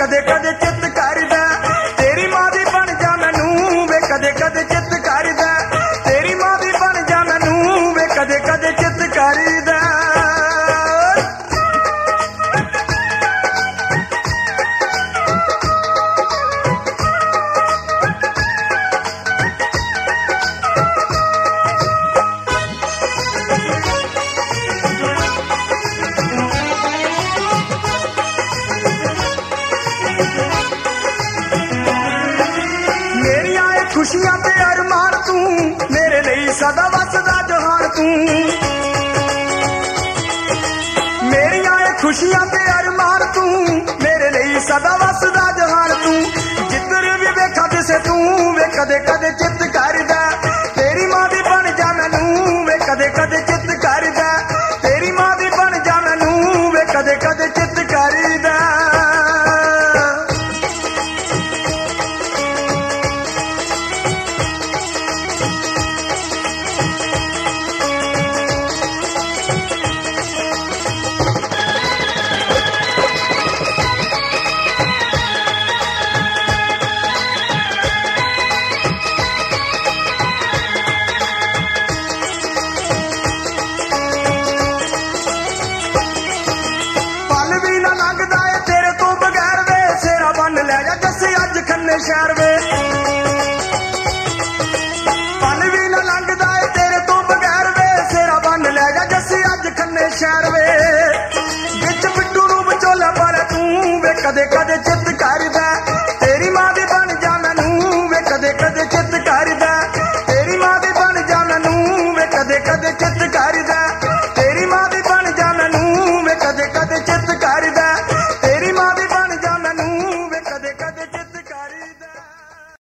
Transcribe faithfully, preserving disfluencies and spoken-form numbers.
कदे कदे चित करदा तेरी मां दी बन जा मैनू वे कदे कदे चित करदा तेरी मां दी बन जा मैनू वे कदे कदे चित करदा खुशियां ते अरमान तू मेरे लिए सदा वसदा जहान तू मेरियां खुशियां ते अरमान तू मेरे लिए सदा वसदा जहान तू जिधर भी वेखा दिसे तू वे कदे कदे चित करदा तेरी मां दी बन जा मैनू वे कदे कदे चित करदा तेरी मां दी बन जा मैनू वे कदे कदे चित करदा शहर वे पल भी न लंघदा है तेरे तो बगैर वे सेरा बन लै जा जस्सी अज खन्ने शहर वे बिच बिट्टू नूं विचोला पर तू वे कदे कदे